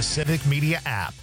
the Civic Media app.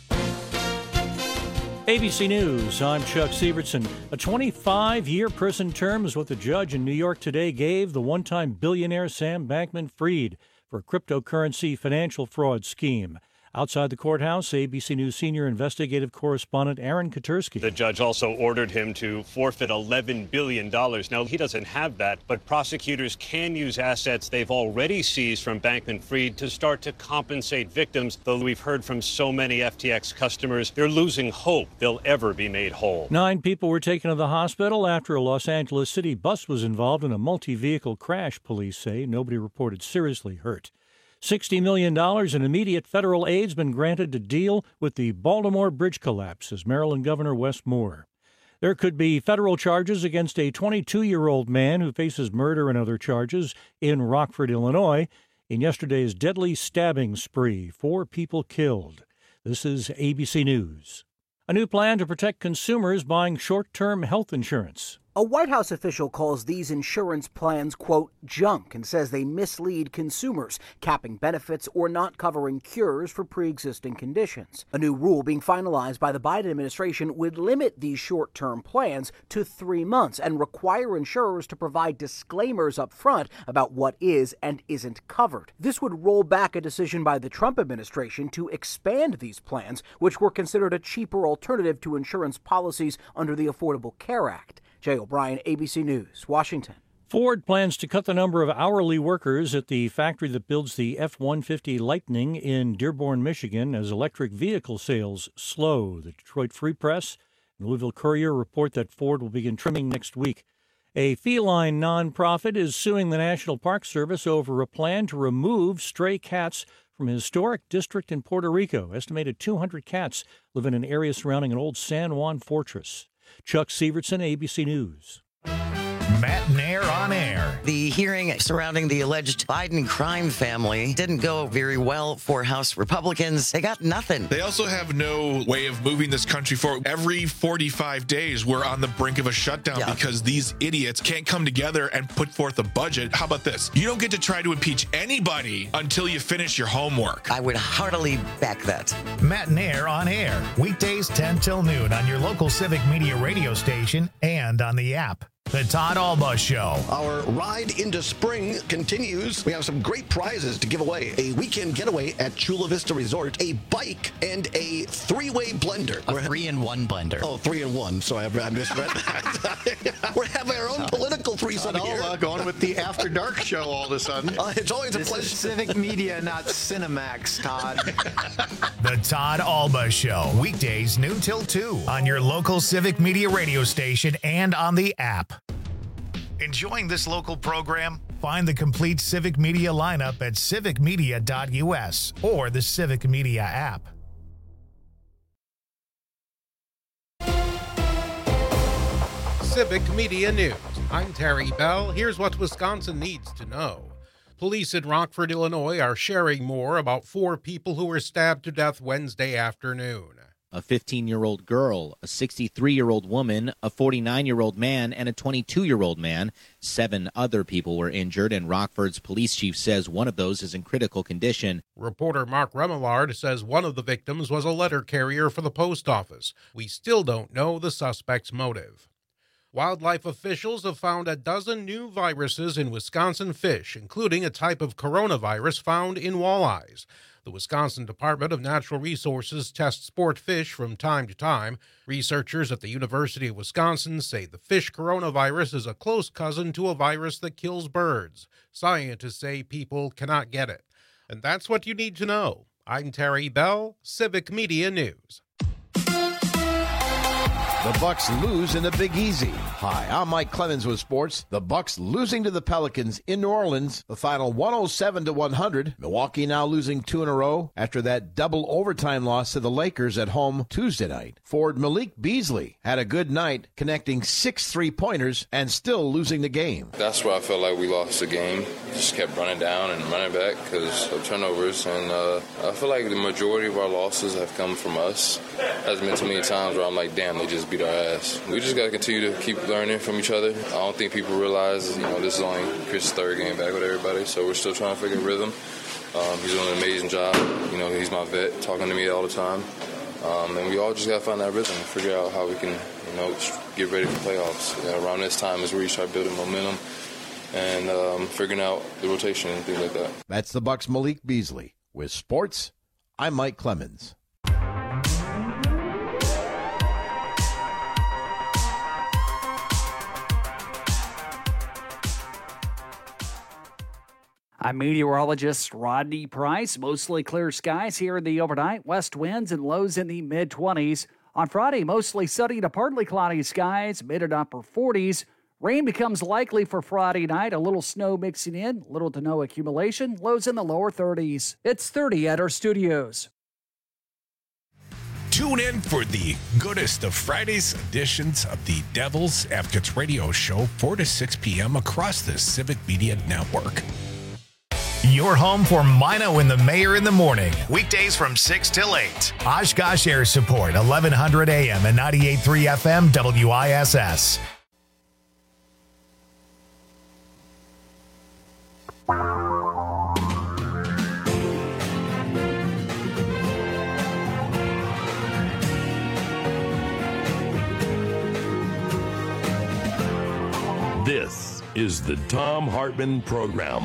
ABC News, I'm Chuck Sievertson. A 25-year prison term is what the judge in New York today gave the one-time billionaire Sam Bankman-Fried for a cryptocurrency financial fraud scheme. Outside the courthouse, ABC News senior investigative correspondent Aaron Katersky. The judge also ordered him to forfeit $11 billion. Now, he doesn't have that, but prosecutors can use assets they've already seized from Bankman-Fried to start to compensate victims, though we've heard from so many FTX customers, they're losing hope they'll ever be made whole. 9 people were taken to the hospital after a Los Angeles City bus was involved in a multi-vehicle crash, police say. Nobody reported seriously hurt. $60 million in immediate federal aid's been granted to deal with the Baltimore bridge collapse, says Maryland Governor Wes Moore. There could be federal charges against a 22-year-old man who faces murder and other charges in Rockford, Illinois, in yesterday's deadly stabbing spree. 4 people killed. This is ABC News. A new plan to protect consumers buying short-term health insurance. A White House official calls these insurance plans, quote, junk, and says they mislead consumers, capping benefits or not covering cures for pre-existing conditions. A new rule being finalized by the Biden administration would limit these short-term plans to 3 months and require insurers to provide disclaimers up front about what is and isn't covered. This would roll back a decision by the Trump administration to expand these plans, which were considered a cheaper alternative to insurance policies under the Affordable Care Act. Jay O'Brien, ABC News, Washington. Ford plans to cut the number of hourly workers at the factory that builds the F-150 Lightning in Dearborn, Michigan, as electric vehicle sales slow. The Detroit Free Press and Louisville Courier report that Ford will begin trimming next week. A feline nonprofit is suing the National Park Service over a plan to remove stray cats from a historic district in Puerto Rico. Estimated 200 cats live in an area surrounding an old San Juan fortress. Chuck Sievertson, ABC News. Matt Nair on air. The hearing surrounding the alleged Biden crime family didn't go very well for House Republicans. They got nothing. They also have no way of moving this country forward. Every 45 days, we're on the brink of a shutdown because these idiots can't come together and put forth a budget. How about this? You don't get to try to impeach anybody until you finish your homework. I would heartily back that. Matt Nair on air. Weekdays 10 till noon on your local Civic Media radio station and on the app. The Todd Alba Show. Our ride into spring continues. We have some great prizes to give away. A weekend getaway at Chula Vista Resort, a bike, and a 3-way blender. A 3-in-1 blender. Oh, 3-in-1, so I misread that. We're having our own political threesome here. Going with the After Dark show all of a sudden. It's always a pleasure. This is Civic Media, not Cinemax, Todd. The Todd Alba Show. Weekdays noon till 2 on your local Civic Media radio station and on the app. Enjoying this local program? Find the complete Civic Media lineup at civicmedia.us or the Civic Media app. Civic Media News. I'm Terry Bell. Here's what Wisconsin needs to know. Police in Rockford, Illinois are sharing more about 4 people who were stabbed to death Wednesday afternoon. A 15-year-old girl, a 63-year-old woman, a 49-year-old man, and a 22-year-old man. 7 other people were injured, and Rockford's police chief says one of those is in critical condition. Reporter Mark Remillard says one of the victims was a letter carrier for the post office. We still don't know the suspect's motive. Wildlife officials have found a dozen new viruses in Wisconsin fish, including a type of coronavirus found in walleyes. The Wisconsin Department of Natural Resources tests sport fish from time to time. Researchers at the University of Wisconsin say the fish coronavirus is a close cousin to a virus that kills birds. Scientists say people cannot get it. And that's what you need to know. I'm Terry Bell, Civic Media News. The Bucks lose in the Big Easy. Hi, I'm Mike Clemens with sports. The Bucks losing to the Pelicans in New Orleans. The final 107-100. Milwaukee now losing 2 in a row after that double overtime loss to the Lakers at home Tuesday night. Forward Malik Beasley had a good night, connecting 6 3-pointers and still losing the game. That's where I felt like we lost the game. Just kept running down and running back because of turnovers. And I feel like the majority of our losses have come from us. There's been too many times where I'm like, damn, they just beat our ass. We just got to continue to keep learning from each other. I don't think people realize, this is only Chris's 3rd game back with everybody, so we're still trying to figure rhythm. He's doing an amazing job. You know, he's my vet, talking to me all the time. And we all just got to find that rhythm and figure out how we can, you know, get ready for playoffs. Around this time is where you start building momentum and figuring out the rotation and things like that. That's the Bucks' Malik Beasley. With sports, I'm Mike Clemens. I'm meteorologist Rodney Price. Mostly clear skies here in the overnight. West winds and lows in the mid-20s. On Friday, mostly sunny to partly cloudy skies, mid and upper 40s. Rain becomes likely for Friday night. A little snow mixing in, little to no accumulation. Lows in the lower 30s. It's 30 at our studios. Tune in for the goodest of Friday's editions of the Devil's Advocates radio show, 4 to 6 p.m. across the Civic Media Network. Your home for Mino and the Mayor in the morning. Weekdays from 6 till 8. Oshkosh Air Support, 1100 AM and 98.3 FM WISS. This is the Thom Hartmann Program.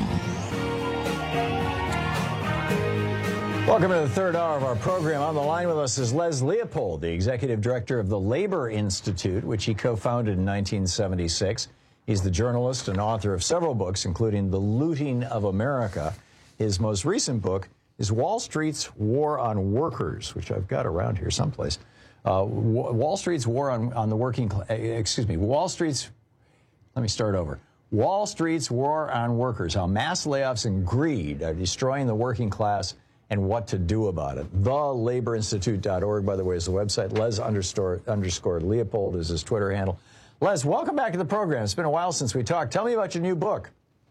Welcome to the third hour of our program. On the line with us is Les Leopold, the executive director of the Labor Institute, which he co-founded in 1976. He's the journalist and author of several books, including The Looting of America. His most recent book is Wall Street's War on Workers, which I've got around here someplace. Wall Street's War on the Working Class. Let me start over. Wall Street's War on Workers, how mass layoffs and greed are destroying the working class and what to do about it. TheLaborInstitute.org, by the way, is the website. Les_Leopold is his Twitter handle. Les, welcome back to the program. It's been a while since we talked. Tell me about your new book.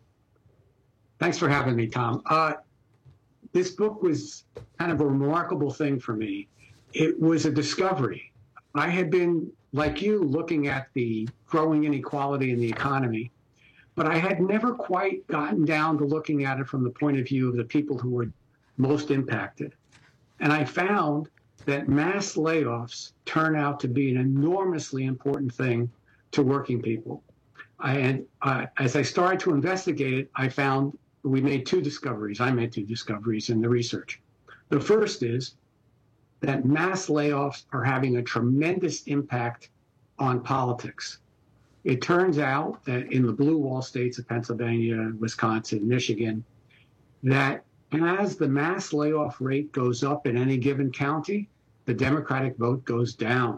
Thanks for having me, Tom. This book was kind of a remarkable thing for me. It was a discovery. I had been, like you, looking at the growing inequality in the economy, but I had never quite gotten down to looking at it from the point of view of the people who were most impacted. And I found that mass layoffs turn out to be an enormously important thing to working people. As I started to investigate it, I found we made two discoveries. I made two discoveries in the research. The first is that mass layoffs are having a tremendous impact on politics. It turns out that in the blue wall states of Pennsylvania, Wisconsin, Michigan, that as the mass layoff rate goes up in any given county, the Democratic vote goes down.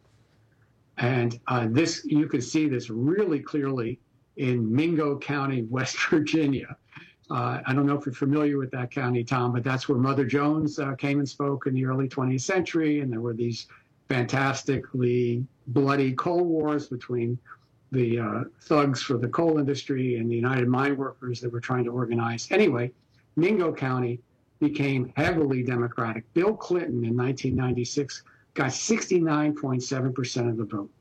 And this, you can see this really clearly in Mingo County, West Virginia. I don't know if you're familiar with that county, Tom, but that's where Mother Jones came and spoke in the early 20th century. And there were these fantastically bloody coal wars between the thugs for the coal industry and the United Mine Workers that were trying to organize. Anyway, Mingo County became heavily Democratic. Bill Clinton in 1996 got 69.7% of the vote.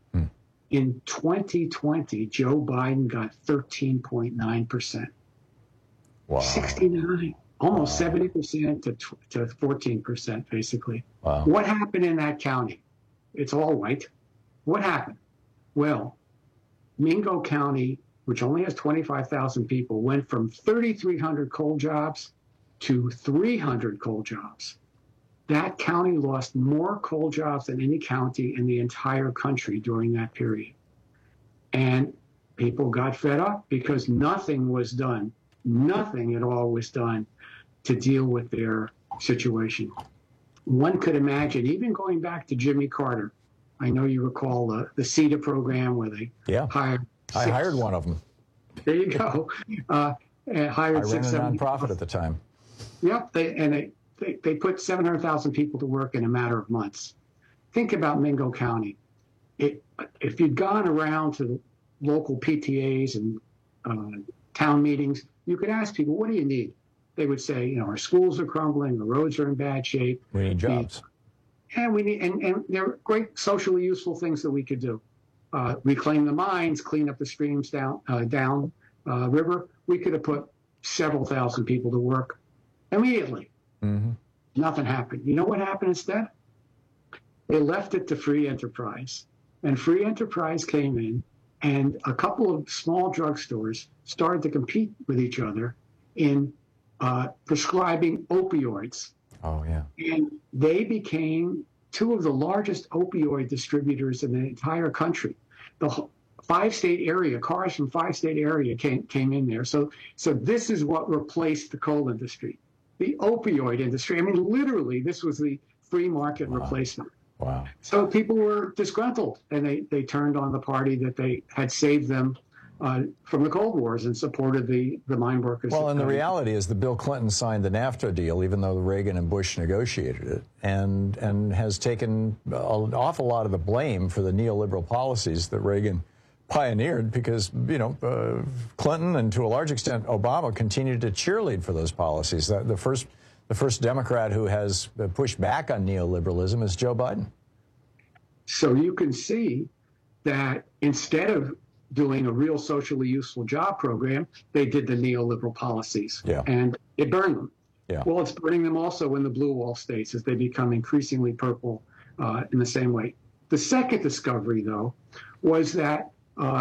In 2020, Joe Biden got 13.9%. Wow. 69, almost 70% to 14%, basically. Wow. What happened in that county? It's all white. What happened? Well, Mingo County, which only has 25,000 people, went from 3,300 coal jobs to 300 coal jobs. That county lost more coal jobs than any county in the entire country during that period. And people got fed up because nothing was done. Nothing at all was done to deal with their situation. One could imagine, even going back to Jimmy Carter, I know you recall the CETA program where they hired I hired one of them. There you go. I ran a nonprofit at the time. Yep, they put 700,000 people to work in a matter of months. Think about Mingo County. If you'd gone around to the local PTAs and town meetings, you could ask people, what do you need? They would say, our schools are crumbling, the roads are in bad shape. We need jobs. And we need, and there are great socially useful things that we could do. Reclaim the mines, clean up the streams down river. We could have put several thousand people to work immediately. Mm-hmm. Nothing happened. You know what happened instead? They left it to free enterprise. And free enterprise came in, and a couple of small drugstores started to compete with each other in prescribing opioids. Oh, yeah. And they became two of the largest opioid distributors in the entire country. The 5-state area, cars from 5-state area came in there. So this is what replaced the coal industry, the opioid industry. I mean, literally, this was the free market replacement. Wow. So people were disgruntled, and they turned on the party that they had saved them from the Cold Wars and supported the mine workers. Well, and the reality is that Bill Clinton signed the NAFTA deal, even though Reagan and Bush negotiated it, and has taken an awful lot of the blame for the neoliberal policies that Reagan pioneered, because, Clinton and to a large extent Obama continued to cheerlead for those policies. The first Democrat who has pushed back on neoliberalism is Joe Biden. So you can see that instead of doing a real socially useful job program, they did the neoliberal policies. Yeah. And it burned them. Yeah. Well, it's burning them also in the blue wall states as they become increasingly purple in the same way. The second discovery, though, was that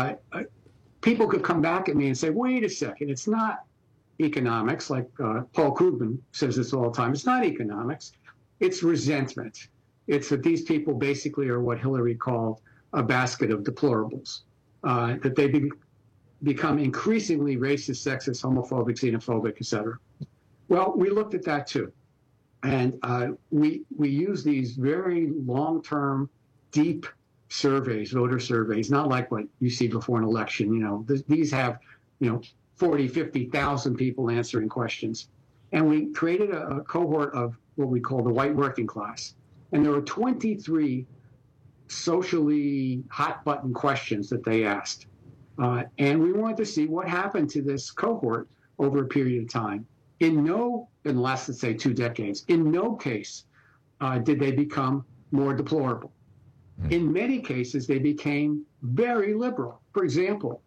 people could come back at me and say, wait a second, it's not economics, like Paul Krugman says this all the time. It's not economics. It's resentment. It's that these people basically are what Hillary called a basket of deplorables, that they become increasingly racist, sexist, homophobic, xenophobic, etc. Well, we looked at that too. And we use these very long-term, deep surveys, voter surveys, not like what you see before an election. These have, 40, 50,000 people answering questions. And we created a cohort of what we call the white working class. And there were 23 socially hot-button questions that they asked. And we wanted to see what happened to this cohort over a period of time. In the last, let's say, 2 decades, in no case did they become more deplorable. In many cases, they became very liberal. For example,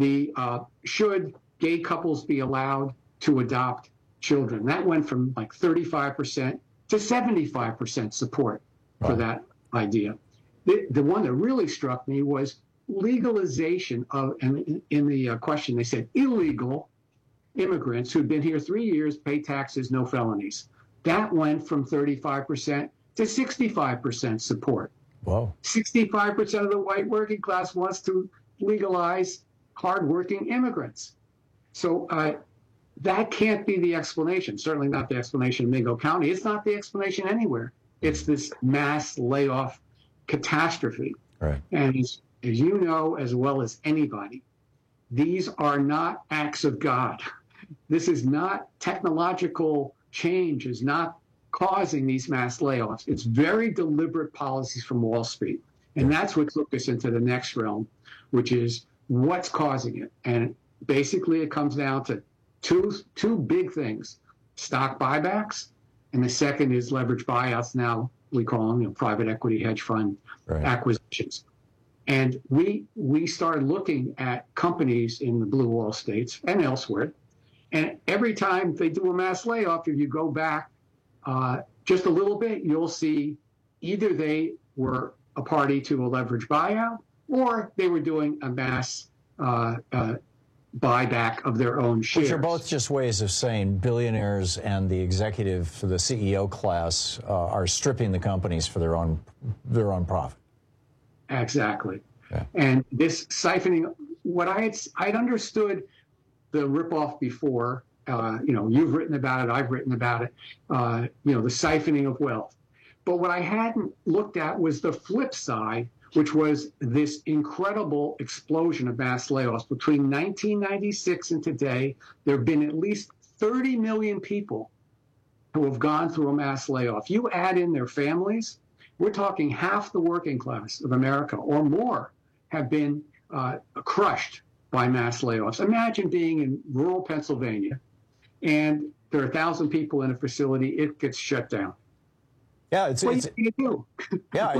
should gay couples be allowed to adopt children? That went from like 35% to 75% support for that idea. The one that really struck me was legalization of, and in the question they said illegal immigrants who'd been here 3 years, pay taxes, no felonies. That went from 35% to 65% support. Whoa. 65% of the white working class wants to legalize hardworking immigrants. So that can't be the explanation, certainly not the explanation in Mingo County. It's not the explanation anywhere. It's this mass layoff catastrophe. Right. And as you know as well as anybody, these are not acts of God. This is not technological change, is not causing these mass layoffs. It's very deliberate policies from Wall Street. And that's what took us into the next realm, which is what's causing it. And basically it comes down to two big things: stock buybacks, and the second is leverage buyouts. Now we call them private equity hedge fund acquisitions. And we started looking at companies in the blue wall states and elsewhere. And every time they do a mass layoff, if you go back just a little bit, you'll see either they were a party to a leverage buyout or they were doing a mass buyback of their own shares. Which are both just ways of saying billionaires and the executive, the CEO class, are stripping the companies for their own profit. Exactly. Yeah. And this siphoning, what I'd understood the ripoff before, you've written about it, I've written about it, the siphoning of wealth. But what I hadn't looked at was the flip side, which was this incredible explosion of mass layoffs. Between 1996 and today, there have been at least 30 million people who have gone through a mass layoff. You add in their families, we're talking half the working class of America or more have been crushed by mass layoffs. Imagine being in rural Pennsylvania and there are 1,000 people in a facility, it gets shut down. Yeah, it's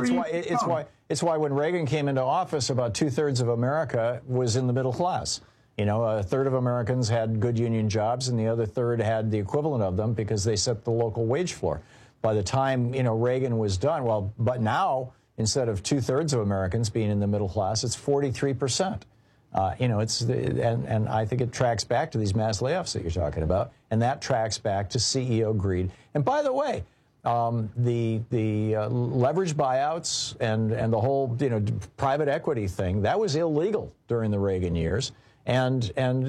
why when Reagan came into office, about 2/3 of America was in the middle class, You know, a third of Americans had good union jobs, and the other third had the equivalent of them because they set the local wage floor. By the time, you know, Reagan was done, but now, instead of 2/3 of Americans being in the middle class, it's 43%. You know, and I think it tracks back to these mass layoffs that you're talking about, and that tracks back to CEO greed. And by the way, the leveraged buyouts and the whole, you know, private equity thing, that was illegal during the Reagan years. And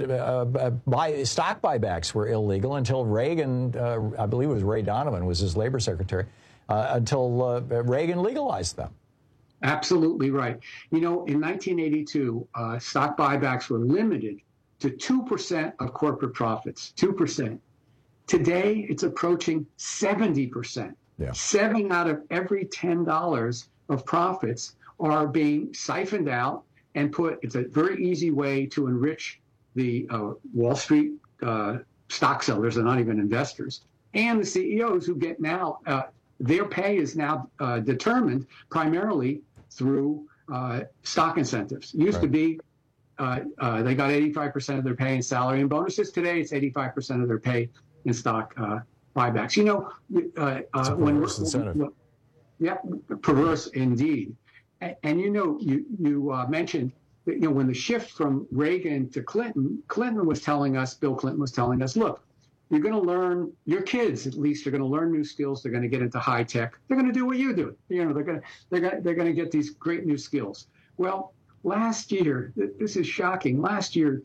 stock buybacks were illegal until Reagan, I believe it was Ray Donovan was his labor secretary, until Reagan legalized them. Absolutely right. You know, in 1982, stock buybacks were limited to 2% of corporate profits, 2%. Today, it's approaching 70%. Yeah. 7 out of every $10 of profits are being siphoned out and put. It's a very easy way to enrich the Wall Street stock sellers. They're not even investors. And the CEOs who get now, their pay is now determined primarily through stock incentives. Used to be they got 85% of their pay in salary and bonuses. Today, it's 85% of their pay in stock buybacks. You know, it's a perverse incentive. Yeah, perverse indeed. And you know, you mentioned that, you know, when the shift from Reagan to Clinton, Bill Clinton was telling us, look, you're going to learn, your kids at least are going to learn new skills. They're going to get into high tech. They're going to do what you do. You know, they're going to get these great new skills. Well, last year, this is shocking. Last year,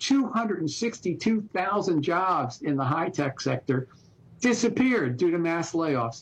262,000 jobs in the high tech sector disappeared due to mass layoffs.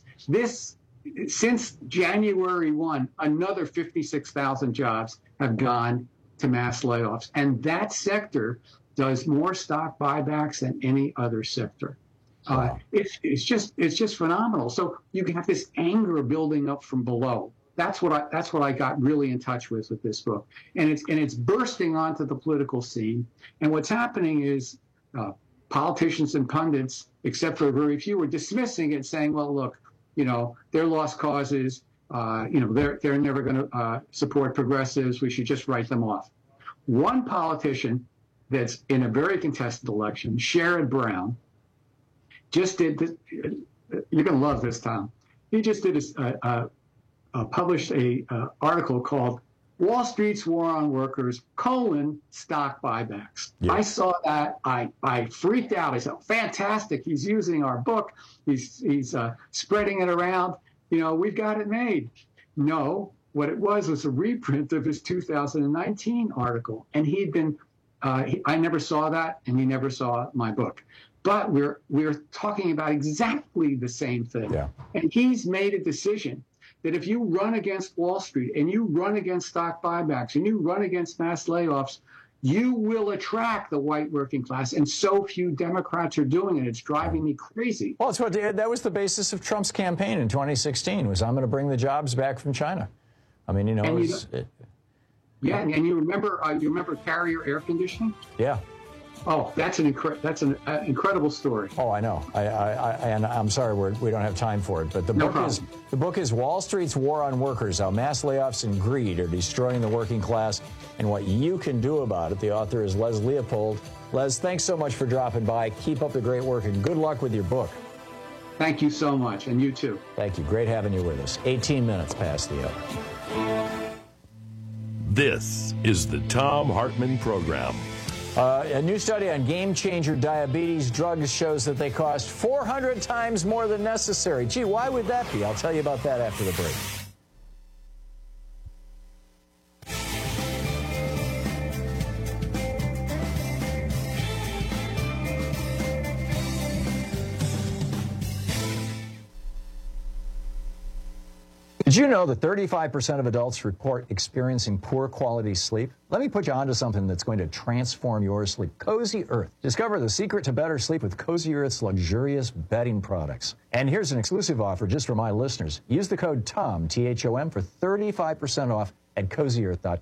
Since January 1, another 56,000 jobs have gone to mass layoffs. And that sector does more stock buybacks than any other sector. It's just phenomenal. So you have this anger building up from below. That's what I got really in touch with this book. And it's bursting onto the political scene. And what's happening is politicians and pundits, except for very few, are dismissing it, saying, well, look, you know, they're lost causes. You know, they're never going to support progressives. We should just write them off. One politician that's in a very contested election, Sherrod Brown, just did this. You're going to love this, Tom. He just did published a article called "Wall Street's War on Workers: Stock Buybacks." Yeah. I saw that. I freaked out. I said, "Fantastic! He's using our book. He's spreading it around. You know, we've got it made." No, what it was a reprint of his 2019 article, and he'd been. I never saw that, and he never saw my book. But we're talking about exactly the same thing. Yeah. And he's made a decision that if you run against Wall Street and you run against stock buybacks and you run against mass layoffs, you will attract the white working class. And so few Democrats are doing it. It's driving me crazy. Well, that was the basis of Trump's campaign in 2016, was I'm going to bring the jobs back from China. I mean, you know. And and you remember Carrier air conditioning? Yeah. Oh, that's an incredible story. Oh, I know. And I'm sorry we don't have time for it, but the book is Wall Street's War on Workers: How Mass Layoffs and Greed Are Destroying the Working Class and What You Can Do About It. The author is Les Leopold. Les, thanks so much for dropping by. Keep up the great work and good luck with your book. Thank you so much, and you too. Thank you. Great having you with us. 18 minutes past the hour. This is the Thom Hartmann Program. A new study on game-changer diabetes drugs shows that they cost 400 times more than necessary. Gee, why would that be? I'll tell you about that after the break. Did you know that 35% of adults report experiencing poor quality sleep? Let me put you onto something that's going to transform your sleep. Cozy Earth. Discover the secret to better sleep with Cozy Earth's luxurious bedding products. And here's an exclusive offer just for my listeners. Use the code TOM, T-H-O-M, for 35% off at CozyEarth.com.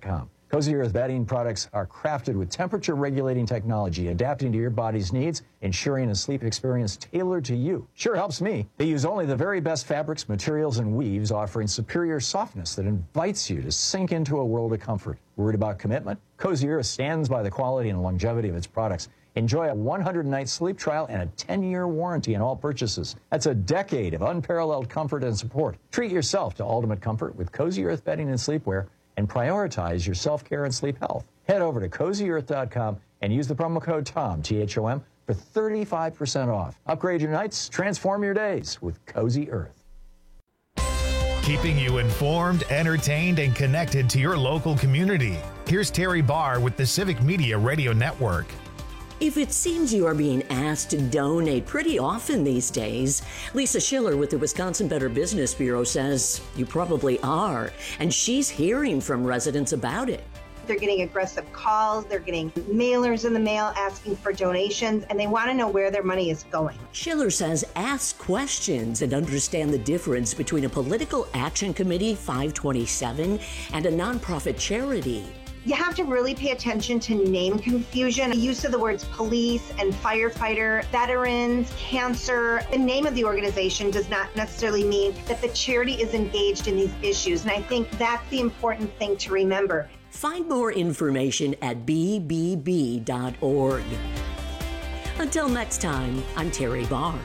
Cozy Earth bedding products are crafted with temperature-regulating technology, adapting to your body's needs, ensuring a sleep experience tailored to you. Sure helps me. They use only the very best fabrics, materials, and weaves, offering superior softness that invites you to sink into a world of comfort. Worried about commitment? Cozy Earth stands by the quality and longevity of its products. Enjoy a 100-night sleep trial and a 10-year warranty on all purchases. That's a decade of unparalleled comfort and support. Treat yourself to ultimate comfort with Cozy Earth bedding and sleepwear, and prioritize your self-care and sleep health. Head over to CozyEarth.com and use the promo code TOM, T-H-O-M, for 35% off. Upgrade your nights, transform your days with Cozy Earth. Keeping you informed, entertained, and connected to your local community. Here's Terry Barr with the Civic Media Radio Network. If it seems you are being asked to donate pretty often these days, Lisa Schiller with the Wisconsin Better Business Bureau says you probably are, and she's hearing from residents about it. They're getting aggressive calls, they're getting mailers in the mail asking for donations, and they want to know where their money is going. Schiller says ask questions and understand the difference between a political action committee, 527, and a nonprofit charity. You have to really pay attention to name confusion. The use of the words police and firefighter, veterans, cancer. The name of the organization does not necessarily mean that the charity is engaged in these issues. And I think that's the important thing to remember. Find more information at bbb.org. Until next time, I'm Terry Barr.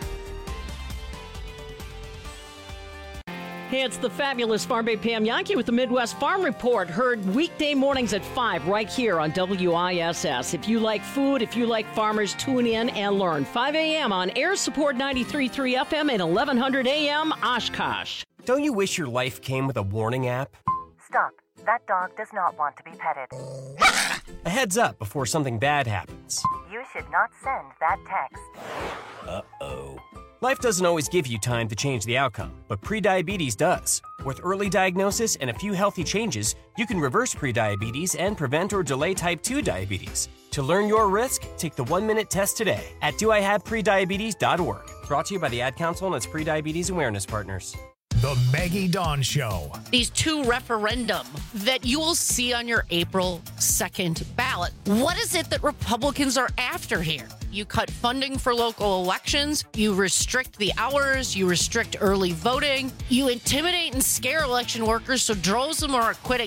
Hey, it's the fabulous Farm Babe Pam Yankee with the Midwest Farm Report, heard weekday mornings at 5 right here on WISS. If you like food, if you like farmers, tune in and learn. 5 a.m. on Air Support 93.3 FM and 1100 a.m. Oshkosh. Don't you wish your life came with a warning app? Stop. That dog does not want to be petted. A heads up before something bad happens. You should not send that text. Uh-oh. Life doesn't always give you time to change the outcome, but prediabetes does. With early diagnosis and a few healthy changes, you can reverse prediabetes and prevent or delay type 2 diabetes. To learn your risk, take the 1-minute test today at doihaveprediabetes.org. Brought to you by the Ad Council and its prediabetes awareness partners. The Maggie Dawn Show. These two referendum that you will see on your April 2nd ballot. What is it that Republicans are after here? You cut funding for local elections, you restrict the hours, you restrict early voting, you intimidate and scare election workers so droves of them are quitting.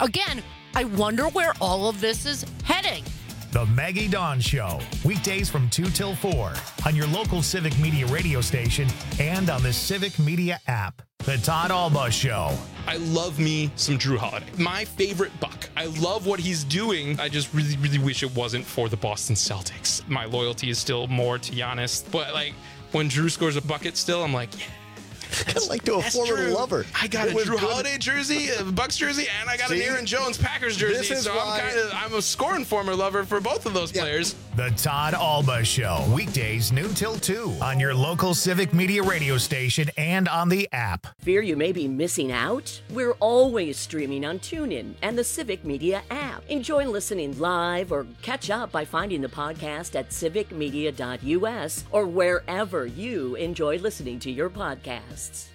I wonder where all of this is heading. The Maggie Dawn Show, weekdays from 2 till 4 on your local Civic Media radio station and on the Civic Media app. The Todd Alba Show. I love me some Drew Holiday. My favorite Buck. I love what he's doing. I just really, really wish it wasn't for the Boston Celtics. My loyalty is still more to Giannis. But like when Drew scores a bucket still, I'm like, yeah. Kind of like to a former lover. I got a Drew Holiday jersey, a Bucks jersey, and I got an Aaron Jones Packers jersey. So I'm a scoring former lover for both of those players. The Todd Alba Show, weekdays noon till 2 on your local Civic Media radio station and on the app. Fear you may be missing out? We're always streaming on TuneIn and the Civic Media app. Enjoy listening live or catch up by finding the podcast at civicmedia.us or wherever you enjoy listening to your podcasts.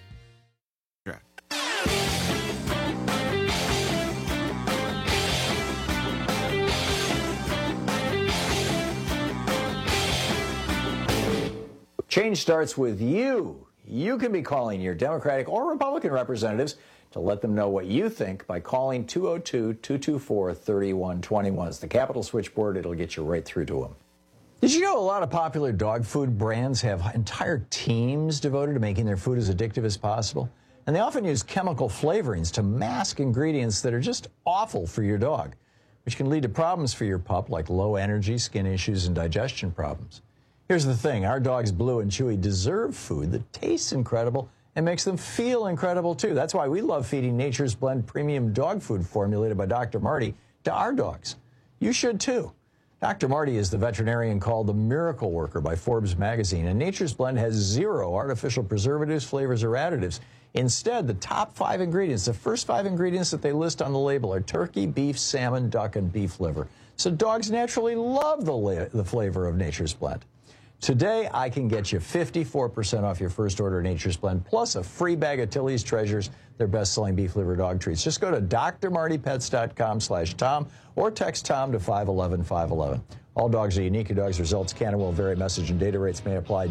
Change starts with you. You can be calling your Democratic or Republican representatives to let them know what you think by calling 202-224-3121. It's the Capitol switchboard. It'll get you right through to them. Did you know a lot of popular dog food brands have entire teams devoted to making their food as addictive as possible? And they often use chemical flavorings to mask ingredients that are just awful for your dog, which can lead to problems for your pup like low energy, skin issues, and digestion problems. Here's the thing. Our dogs, Blue and Chewy, deserve food that tastes incredible and makes them feel incredible, too. That's why we love feeding Nature's Blend premium dog food formulated by Dr. Marty to our dogs. You should, too. Dr. Marty is the veterinarian called the Miracle Worker by Forbes magazine, and Nature's Blend has 0 artificial preservatives, flavors, or additives. Instead, the top 5 ingredients, the first 5 ingredients that they list on the label are turkey, beef, salmon, duck, and beef liver. So dogs naturally love the flavor of Nature's Blend. Today, I can get you 54% off your first order of Nature's Blend, plus a free bag of Tilly's Treasures, their best-selling beef liver dog treats. Just go to drmartypets.com/Tom or text Tom to 511-511. All dogs are unique. Your dog's results can and will vary. Message and data rates may apply.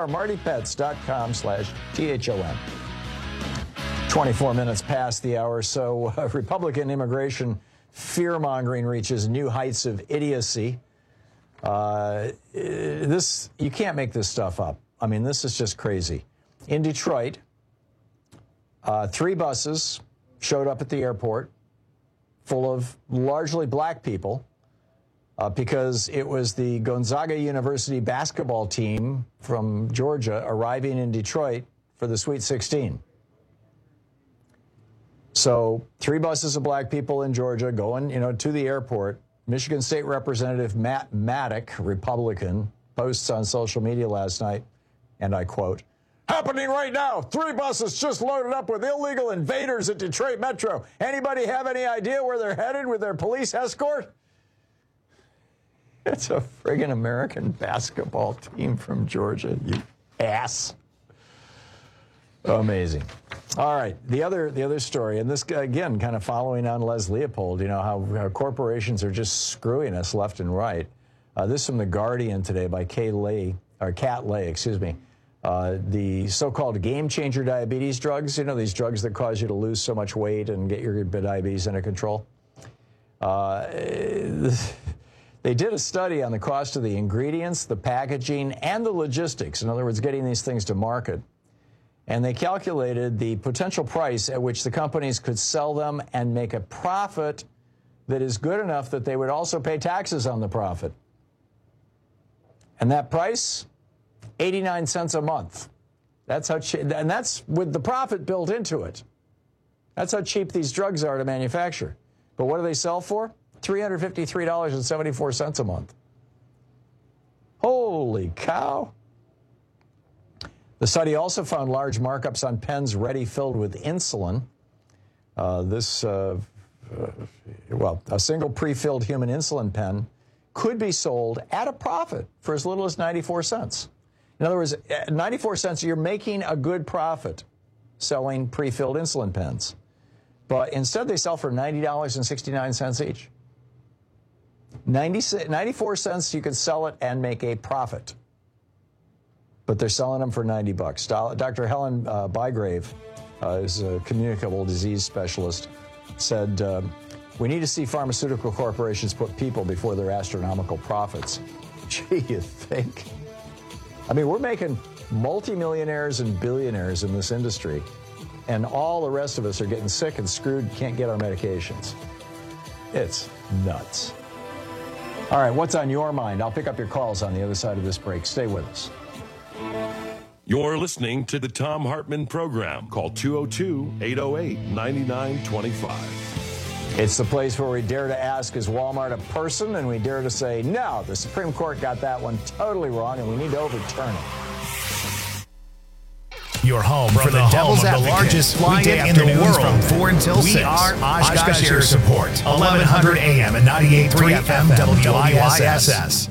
drmartypets.com/THOM. 24 minutes past the hour, so Republican immigration fear-mongering reaches new heights of idiocy. You can't make this stuff up. I mean, this is just crazy. In Detroit, 3 buses showed up at the airport full of largely black people because it was the Gonzaga University basketball team from Georgia arriving in Detroit for the Sweet 16. So 3 buses of black people in Georgia going, to the airport. Michigan State Representative Matt Maddock, Republican, posts on social media last night, and I quote, "Happening right now, 3 buses just loaded up with illegal invaders at Detroit Metro. Anybody have any idea where they're headed with their police escort?" It's a friggin' American basketball team from Georgia, you ass. Amazing. All right, the other story, and this, again, kind of following on Les Leopold, how corporations are just screwing us left and right. This from The Guardian today by Kat Lay, the so-called game-changer diabetes drugs, these drugs that cause you to lose so much weight and get your diabetes under control. They did a study on the cost of the ingredients, the packaging, and the logistics, in other words, getting these things to market. And they calculated the potential price at which the companies could sell them and make a profit that is good enough that they would also pay taxes on the profit. And that price, 89 cents a month. That's how cheap, and that's with the profit built into it. That's how cheap these drugs are to manufacture. But what do they sell for? $353.74 a month. Holy cow. The study also found large markups on pens ready filled with insulin. A single pre-filled human insulin pen could be sold at a profit for as little as 94 cents. In other words, at 94 cents, you're making a good profit selling pre-filled insulin pens. But instead, they sell for $90.69 each. 94 cents, you could sell it and make a profit. But they're selling them for $90. Dr. Helen Bygrave is a communicable disease specialist, said, "We need to see pharmaceutical corporations put people before their astronomical profits." Gee, you think? I mean, we're making multimillionaires and billionaires in this industry, and all the rest of us are getting sick and screwed, can't get our medications. It's nuts. All right, what's on your mind? I'll pick up your calls on the other side of this break. Stay with us. You're listening to the Thom Hartmann Program. Call 202-808-9925. It's the place where we dare to ask, is Walmart a person? And we dare to say, no, the Supreme Court got that one totally wrong, and we need to overturn it. Your home for the Devil's Advocate, the largest fly-in in the world from 4 until 6. We are Oshkosh Air Support, 1100 AM and 98.3 FM WISS.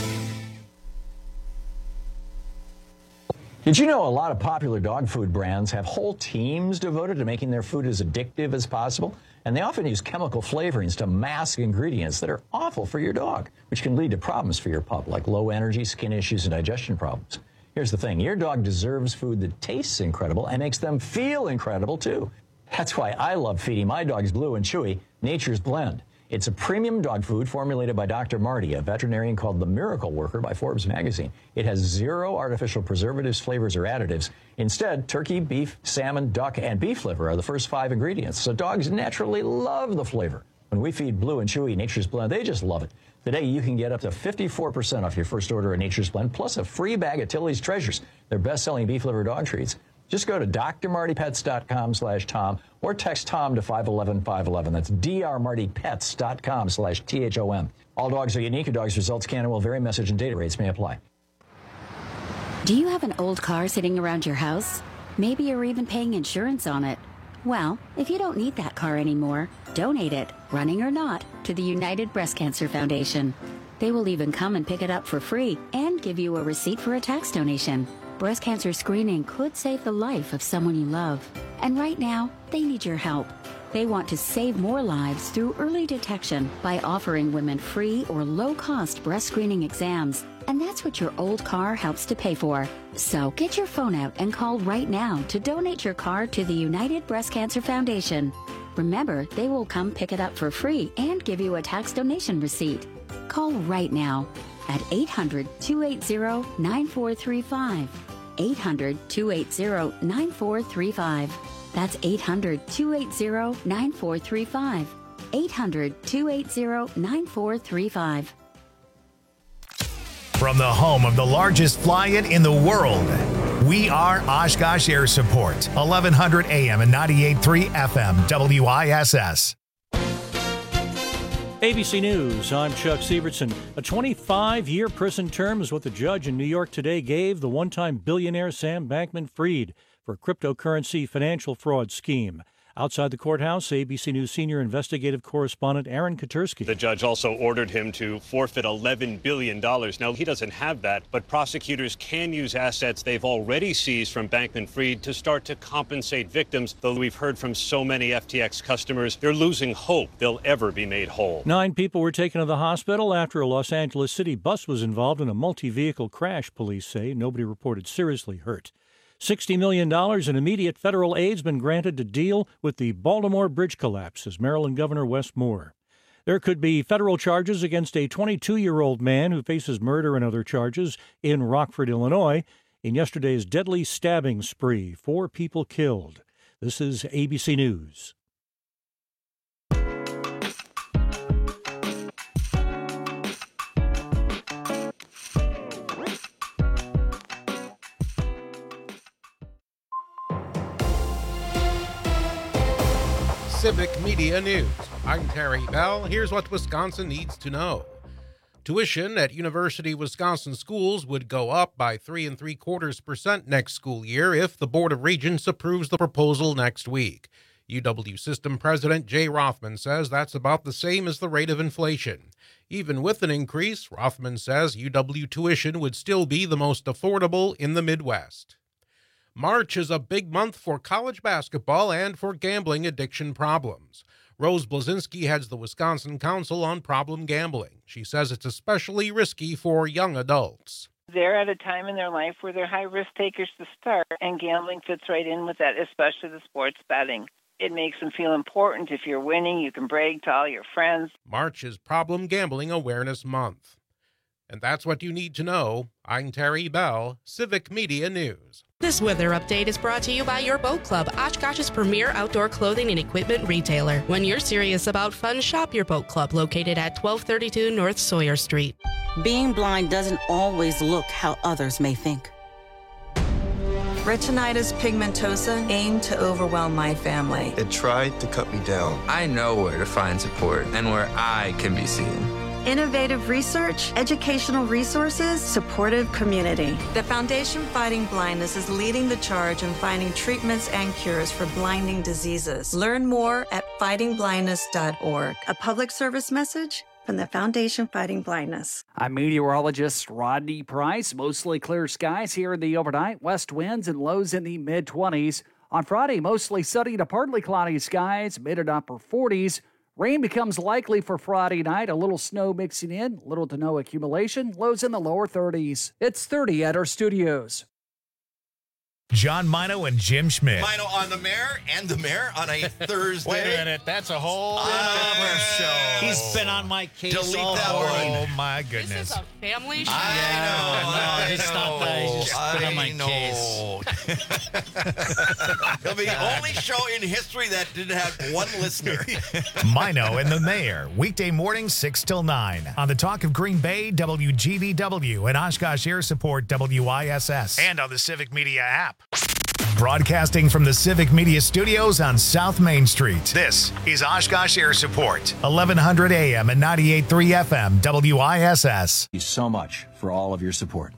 Did you know a lot of popular dog food brands have whole teams devoted to making their food as addictive as possible? And they often use chemical flavorings to mask ingredients that are awful for your dog, which can lead to problems for your pup, like low energy, skin issues, and digestion problems. Here's the thing. Your dog deserves food that tastes incredible and makes them feel incredible, too. That's why I love feeding my dogs Blue and Chewy Nature's Blend. It's a premium dog food formulated by Dr. Marty, a veterinarian called the Miracle Worker by Forbes magazine. It has 0 artificial preservatives, flavors, or additives. Instead, turkey, beef, salmon, duck, and beef liver are the first 5 ingredients, so dogs naturally love the flavor. When we feed Blue and Chewy Nature's Blend, they just love it. Today, you can get up to 54% off your first order of Nature's Blend, plus a free bag of Tilly's Treasures, their best-selling beef liver dog treats. Just go to drmartypets.com/Tom or text Tom to 511-511. That's drmartypets.com/THOM. All dogs are unique. Your dog's results can and will vary. Message and data rates may apply. Do you have an old car sitting around your house? Maybe you're even paying insurance on it. Well, if you don't need that car anymore, donate it, running or not, to the United Breast Cancer Foundation. They will even come and pick it up for free and give you a receipt for a tax donation. Breast cancer screening could save the life of someone you love. And right now, they need your help. They want to save more lives through early detection by offering women free or low-cost breast screening exams. And that's what your old car helps to pay for. So get your phone out and call right now to donate your car to the United Breast Cancer Foundation. Remember, they will come pick it up for free and give you a tax donation receipt. Call right now at 800-280-9435. 800-280-9435. That's 800-280-9435. 800-280-9435. From the home of the largest fly-in in the world, we are Oshkosh Air Support, 1100 AM and 98.3 FM, WISS. ABC News, I'm Chuck Sievertson. A 25-year prison term is what the judge in New York today gave the one-time billionaire Sam Bankman-Fried for a cryptocurrency financial fraud scheme. Outside the courthouse, ABC News senior investigative correspondent Aaron Katursky. The judge also ordered him to forfeit $11 billion. Now, he doesn't have that, but prosecutors can use assets they've already seized from Bankman-Fried to start to compensate victims, though we've heard from so many FTX customers, they're losing hope they'll ever be made whole. 9 people were taken to the hospital after a Los Angeles City bus was involved in a multi-vehicle crash, police say. Nobody reported seriously hurt. $60 million in immediate federal aid has been granted to deal with the Baltimore bridge collapse, says Maryland Governor Wes Moore. There could be federal charges against a 22-year-old man who faces murder and other charges in Rockford, Illinois, in yesterday's deadly stabbing spree. 4 people killed. This is ABC News. Civic Media News. I'm Terry Bell. Here's what Wisconsin needs to know. Tuition at University of Wisconsin schools would go up by 3.75% next school year if the Board of Regents approves the proposal next week. UW System President Jay Rothman says that's about the same as the rate of inflation. Even with an increase, Rothman says UW tuition would still be the most affordable in the Midwest. March is a big month for college basketball and for gambling addiction problems. Rose Blazinski heads the Wisconsin Council on Problem Gambling. She says it's especially risky for young adults. They're at a time in their life where they're high-risk takers to start, and gambling fits right in with that, especially the sports betting. It makes them feel important. If you're winning, you can brag to all your friends. March is Problem Gambling Awareness Month. And that's what you need to know. I'm Terry Bell, Civic Media News. This weather update is brought to you by Your Boat Club, Oshkosh's premier outdoor clothing and equipment retailer. When you're serious about fun, shop Your Boat Club, located at 1232 North Sawyer Street. Being blind doesn't always look how others may think. Retinitis pigmentosa aimed to overwhelm my family. It tried to cut me down. I know where to find support and where I can be seen. Innovative research, educational resources, supportive community. The Foundation Fighting Blindness is leading the charge in finding treatments and cures for blinding diseases. Learn more at fightingblindness.org. A public service message from the Foundation Fighting Blindness. I'm meteorologist Rodney Price. Mostly clear skies here in the overnight. West winds and lows in the mid-20s. On Friday, mostly sunny to partly cloudy skies, mid and upper 40s. Rain becomes likely for Friday night. A little snow mixing in, little to no accumulation. Lows in the lower 30s. It's 30 at our studios. John Mino and Jim Schmidt. Mino on the mayor and the mayor on a Thursday. Wait a minute, that's a whole other show. He's been on my case Delete all that morning. word. Oh my goodness. This is a family show. I It's not that. He's just been on my case. It'll be the only show in history that didn't have one listener. Mino and the Mayor, weekday mornings 6 till 9 on the Talk of Green Bay, WGBW, and Oshkosh Air Support, WISS, and on the Civic Media app. Broadcasting from the Civic Media Studios on South Main Street, this is Oshkosh Air Support, 1100 AM and 98.3 FM, WISS. Thank you so much for all of your support.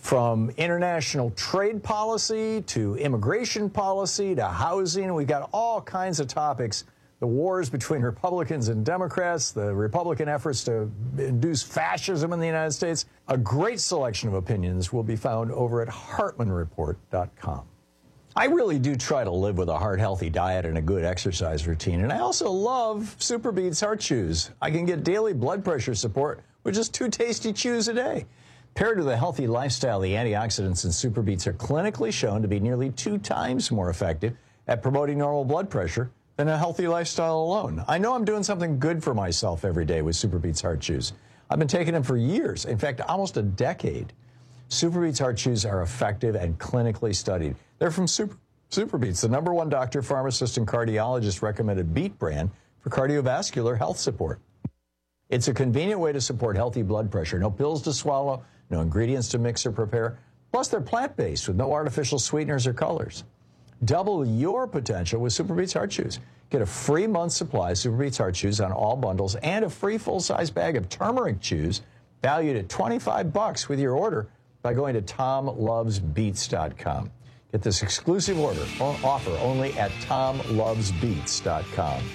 From international trade policy to immigration policy to housing, we've got all kinds of topics. The wars between Republicans and Democrats, the Republican efforts to induce fascism in the United States. A great selection of opinions will be found over at HartmanReport.com. I really do try to live with a heart-healthy diet and a good exercise routine, and I also love SuperBeets Heart Chews. I can get daily blood pressure support with just 2 tasty chews a day. Paired with a healthy lifestyle, the antioxidants in SuperBeets are clinically shown to be nearly 2 times more effective at promoting normal blood pressure than a healthy lifestyle alone. I know I'm doing something good for myself every day with SuperBeets Heart Chews. I've been taking them for years, in fact, almost a decade. SuperBeets Heart Chews are effective and clinically studied. They're from SuperBeets, the #1 doctor, pharmacist, and cardiologist recommended beet brand for cardiovascular health support. It's a convenient way to support healthy blood pressure. No pills to swallow, no ingredients to mix or prepare. Plus, they're plant-based with no artificial sweeteners or colors. Double your potential with SuperBeets Heart Chews. Get a free month supply of SuperBeets Heart Chews on all bundles and a free full-size bag of turmeric chews valued at $25 with your order by going to TomLovesBeets.com. Get this exclusive offer only at TomLovesBeets.com.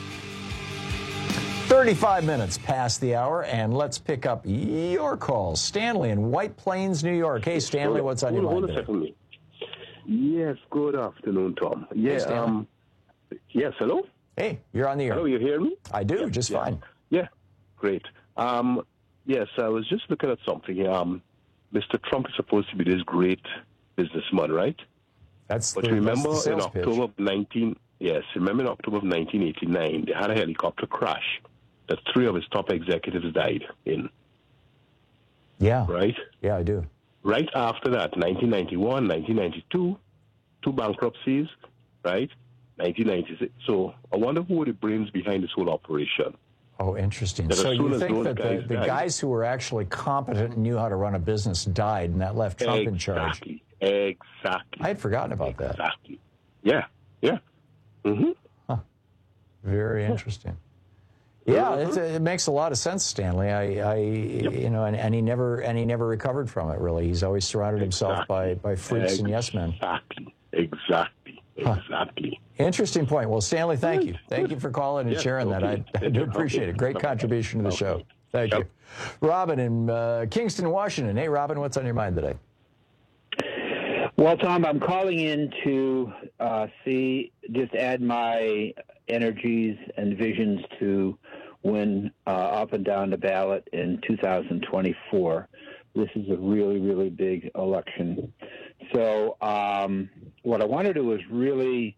35 minutes past the hour, and let's pick up your calls. Stanley in White Plains, New York. Hey, Stanley, what's on your mind today? Yes, good afternoon, Tom. Yeah, yes, hello? Hey, you're on the air. Hello, you hear me? I do, just fine. Yeah, great. Yes, I was just looking at something. Mr. Trump is supposed to be this great businessman, right? But remember in October of 1989, they had a helicopter crash that 3 of his top executives died in. Yeah. Right? Yeah, I do. Right after that, 1991, 1992, 2 bankruptcies, right? 1996. So I wonder who were the brains behind this whole operation. Oh, interesting. So you think that the guys who were actually competent and knew how to run a business died, and that left Trump in charge? Exactly. I had forgotten about that. Exactly. Yeah. Yeah. Mm-hmm. Huh. Very interesting. Yeah, it makes a lot of sense, Stanley. You know, and he never recovered from it. Really, he's always surrounded himself by freaks and yes men. Exactly. Huh. Interesting point. Well, Stanley, thank you. Thank you for calling and sharing that. I do appreciate it. Great contribution to the show. Thank you. Robin in Kingston, Washington. Hey, Robin, what's on your mind today? Well, Tom, I'm calling in to just add my energies and visions to win up and down the ballot in 2024. This is a really, really big election. So what I want to do is really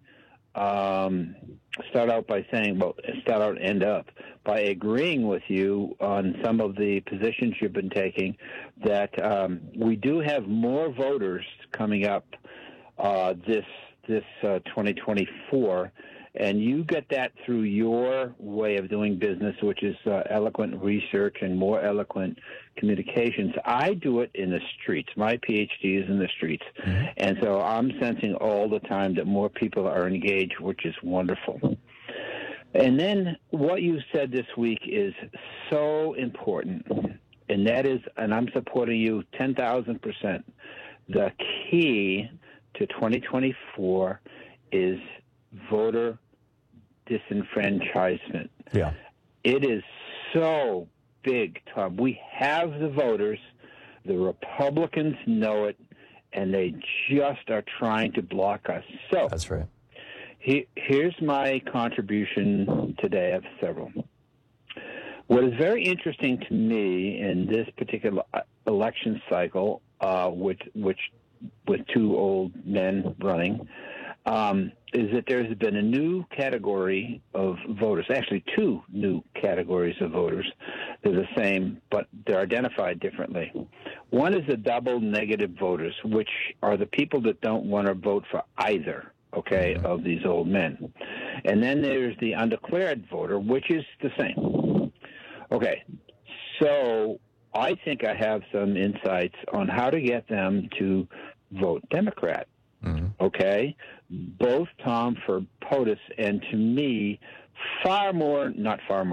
start out and end up by agreeing with you on some of the positions you've been taking, that we do have more voters coming up this 2024, and you get that through your way of doing business, which is eloquent research and more eloquent communications. I do it in the streets. My PhD is in the streets. Mm-hmm. And so I'm sensing all the time that more people are engaged, which is wonderful. And then what you said this week is so important, and that is, and I'm supporting you 10,000%, the key to 2024 is voter disenfranchisement. Yeah. It is so big, Tom. We have the voters. The Republicans know it, and they just are trying to block us. So that's right. Here's my contribution today. I have several. What is very interesting to me in this particular election cycle, with 2 old men running, is that there's been a new category of voters, actually 2 new categories of voters. They're the same, but they're identified differently. One is the double negative voters, which are the people that don't want to vote for either, of these old men. And then there's the undeclared voter, which is the same. Okay, so I think I have some insights on how to get them to vote Democrat. Mm-hmm. Okay, both Tom for POTUS and to me,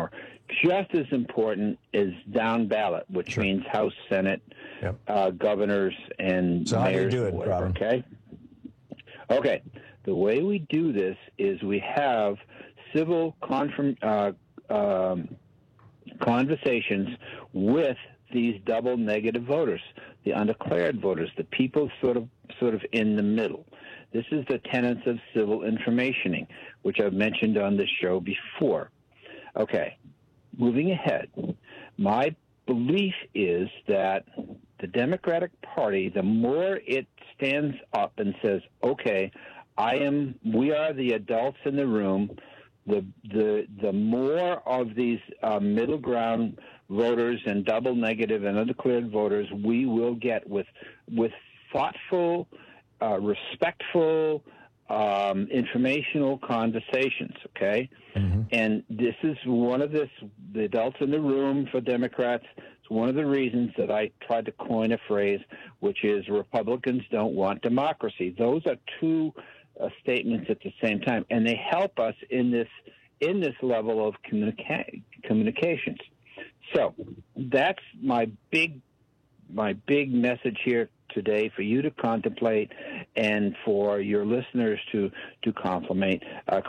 just as important is down ballot, which means House, Senate, governors, and so mayors. How do you do it, whatever, Robin? Okay. The way we do this is we have civil conversations with these double negative voters, the undeclared voters, the people sort of in the middle. This is the tenets of civil informationing, which I've mentioned on this show before. Okay, moving ahead, my belief is that the Democratic Party, the more it stands up and says, okay, we are the adults in the room, the more of these middle ground voters and double negative and undeclared voters we will get with thoughtful, respectful, informational conversations, okay? Mm-hmm. And this is the adults in the room for Democrats. It's one of the reasons that I tried to coin a phrase, which is Republicans don't want democracy. Those are two statements at the same time, and they help us in this level of communications. So that's my big message here today for you to contemplate and for your listeners to contemplate.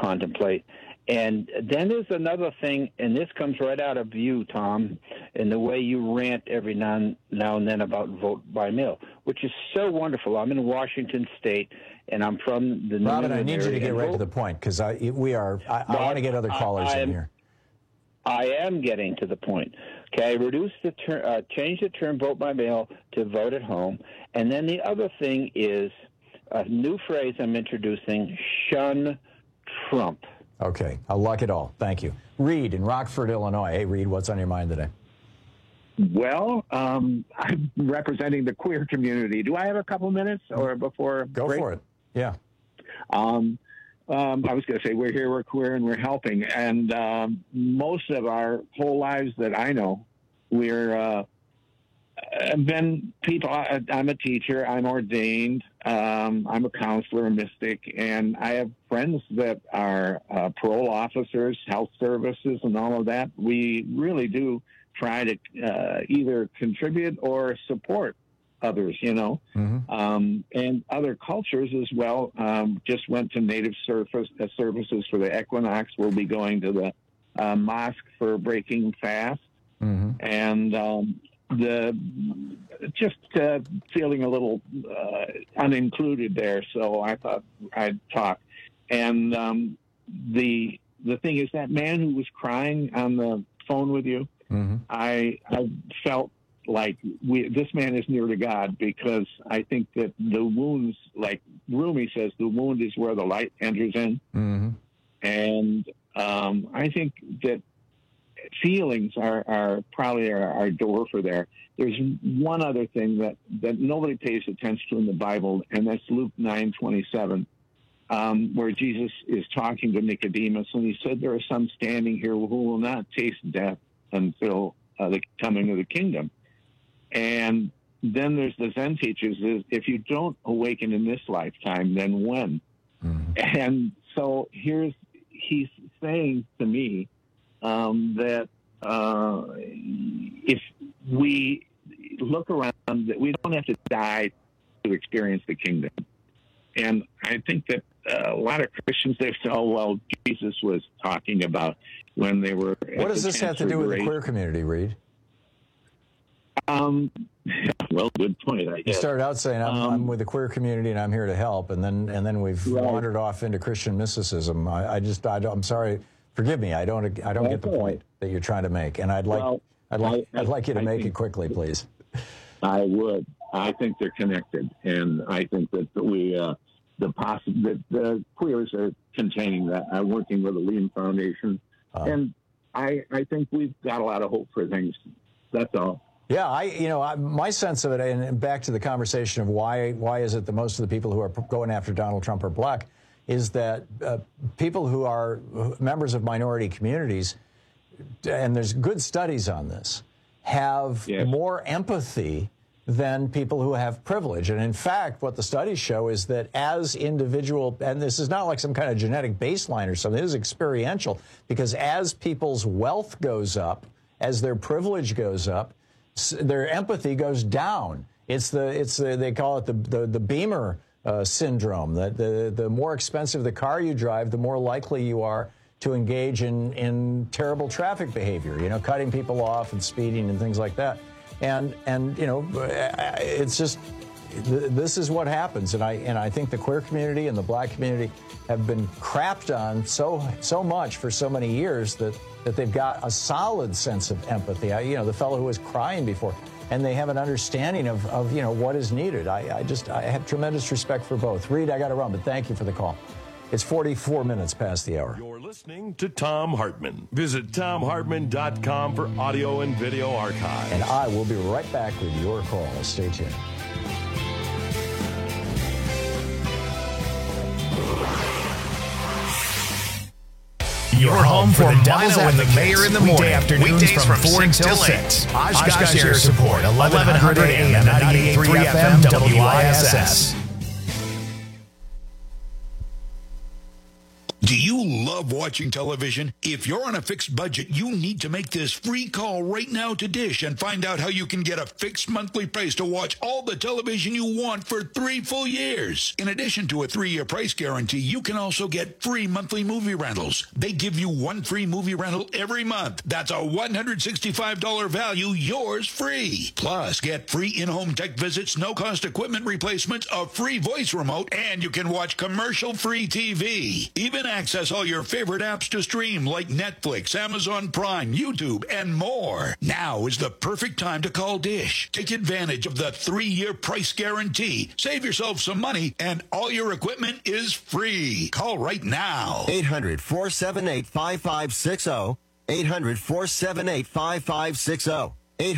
And then there's another thing, and this comes right out of you, Tom, and the way you rant every now and then about vote by mail, which is so wonderful. I'm in Washington State, and I'm from the Robin, I need you to get right to the point, because I want to get other callers in here. I am getting to the point. Okay, change the term vote by mail to vote at home. And then the other thing is a new phrase I'm introducing, shun Trump. Okay, I'll lock it all. Thank you. Reed in Rockford, Illinois. Hey, Reed, what's on your mind today? Well, I'm representing the queer community. Do I have a couple minutes or before Go break? for it. Yeah. I was going to say we're here, we're queer, and we're helping. And most of our whole lives that I know, we're been people. I'm a teacher. I'm ordained. I'm a counselor, a mystic, and I have friends that are parole officers, health services, and all of that. We really do try to either contribute or support others, mm-hmm. And other cultures as well. Just went to Native services for the equinox. We'll be going to the mosque for breaking fast, mm-hmm. And feeling a little unincluded there. So I thought I'd talk. And the thing is, that man who was crying on the phone with you, mm-hmm. I felt like this man is near to God, because I think that the wounds, like Rumi says, the wound is where the light enters in. Mm-hmm. And I think that feelings are probably our door for there. There's one other thing that nobody pays attention to in the Bible, and that's Luke 9:27, where Jesus is talking to Nicodemus, and he said, there are some standing here who will not taste death until the coming of the kingdom. And then there's the Zen teachers, is if you don't awaken in this lifetime, then when? Mm-hmm. And so he's saying to me that if we look around, that we don't have to die to experience the kingdom. And I think that a lot of Christians, they say, oh, well, Jesus was talking about when they were... What does this have to do with the queer community, Reed? Well, good point, I guess. You started out saying, I'm with the queer community and I'm here to help, and then we've wandered off into Christian mysticism. I'm sorry, forgive me, I don't get the point that you're trying to make, and I'd like you to make it quickly, please. I would. I think they're connected, and I think that the queers are containing that. I'm working with the Lean Foundation, and I think we've got a lot of hope for things. That's all. Yeah, my sense of it, and back to the conversation of why is it that most of the people who are going after Donald Trump are black, is that people who are members of minority communities, and there's good studies on this, have more empathy than people who have privilege. And in fact, what the studies show is that as individual, and this is not like some kind of genetic baseline or something, it is experiential, because as people's wealth goes up, as their privilege goes up, their empathy goes down. They call it the Beamer syndrome. The more expensive the car you drive, the more likely you are to engage in terrible traffic behavior, cutting people off and speeding and things like that. And it's just, this is what happens. And I think the queer community and the black community have been crapped on so much for so many years that they've got a solid sense of empathy. The fellow who was crying before, and they have an understanding of what is needed. I have tremendous respect for both. Reed, I got to run, but thank you for the call. It's 44 minutes past the hour. You're listening to Thom Hartmann. Visit ThomHartmann.com for audio and video archives. And I will be right back with your call. Stay tuned. Your home for the Devil's and the Mayor in the morning. Weekdays from 4 until 6. Oshkosh Air Support, 1100 AM, 98.3 FM, WISS. Do you love watching television? If you're on a fixed budget, you need to make this free call right now to Dish and find out how you can get a fixed monthly price to watch all the television you want for 3 full years. In addition to a 3-year price guarantee, you can also get free monthly movie rentals. They give you 1 free movie rental every month. That's a $165 value, yours free. Plus, get free in-home tech visits, no-cost equipment replacements, a free voice remote, and you can watch commercial-free TV. Even access all your favorite apps to stream like Netflix, Amazon Prime, YouTube, and more. Now is the perfect time to call Dish. Take advantage of the 3-year price guarantee. Save yourself some money, and all your equipment is free. Call right now. 800-478-5560. 800-478-5560.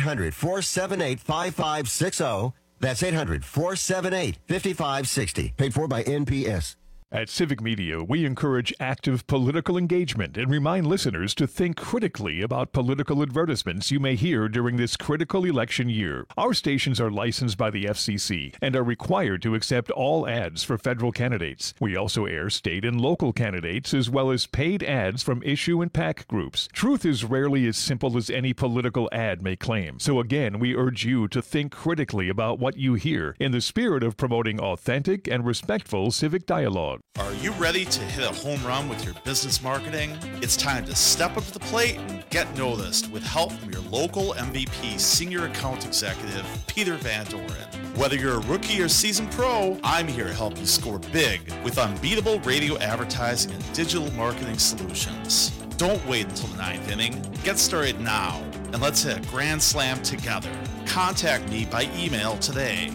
800-478-5560. That's 800-478-5560. Paid for by NPS. At Civic Media, we encourage active political engagement and remind listeners to think critically about political advertisements you may hear during this critical election year. Our stations are licensed by the FCC and are required to accept all ads for federal candidates. We also air state and local candidates as well as paid ads from issue and PAC groups. Truth is rarely as simple as any political ad may claim. So again, we urge you to think critically about what you hear in the spirit of promoting authentic and respectful civic dialogue. Are you ready to hit a home run with your business marketing? It's time to step up to the plate and get noticed with help from your local MVP Senior Account Executive, Peter Van Doren. Whether you're a rookie or seasoned pro, I'm here to help you score big with unbeatable radio advertising and digital marketing solutions. Don't wait until the 9th inning. Get started now, and let's hit a grand slam together. Contact me by email today,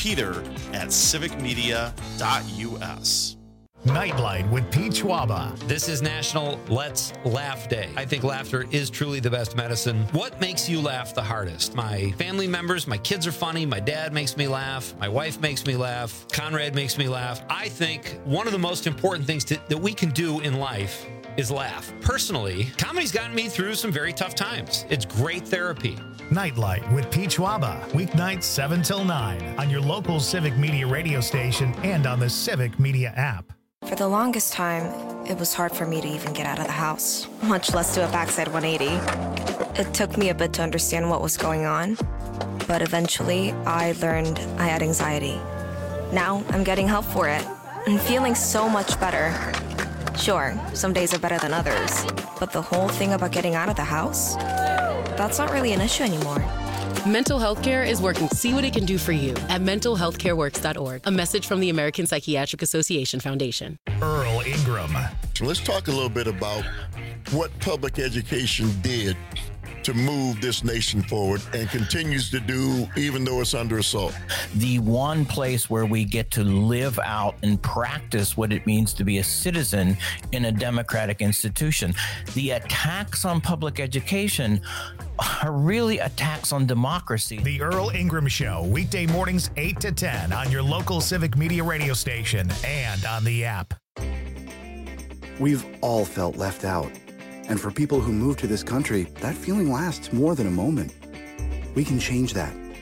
peter@civicmedia.us. Nightlight with Pete Schwaba. This is National Let's Laugh Day. I think laughter is truly the best medicine. What makes you laugh the hardest? My family members, my kids are funny, my dad makes me laugh, my wife makes me laugh, Conrad makes me laugh. I think one of the most important things that we can do in life is laugh. Personally, comedy's gotten me through some very tough times. It's great therapy. Nightlight with Pete Schwaba. Weeknights 7 till 9 on your local Civic Media radio station and on the Civic Media app. For the longest time, it was hard for me to even get out of the house, much less do a backside 180. It took me a bit to understand what was going on, but eventually I learned I had anxiety. Now I'm getting help for it and feeling so much better. Sure, some days are better than others, but the whole thing about getting out of the house, that's not really an issue anymore. Mental health care is working. See what it can do for you at mentalhealthcareworks.org. A message from the American Psychiatric Association Foundation. Earl Ingram. So let's talk a little bit about what public education did to move this nation forward and continues to do even though it's under assault. The one place where we get to live out and practice what it means to be a citizen in a democratic institution. The attacks on public education are really attacks on democracy. The Earl Ingram Show, weekday mornings 8 to 10 on your local Civic Media radio station and on the app. We've all felt left out. And for people who move to this country, that feeling lasts more than a moment. We can change that.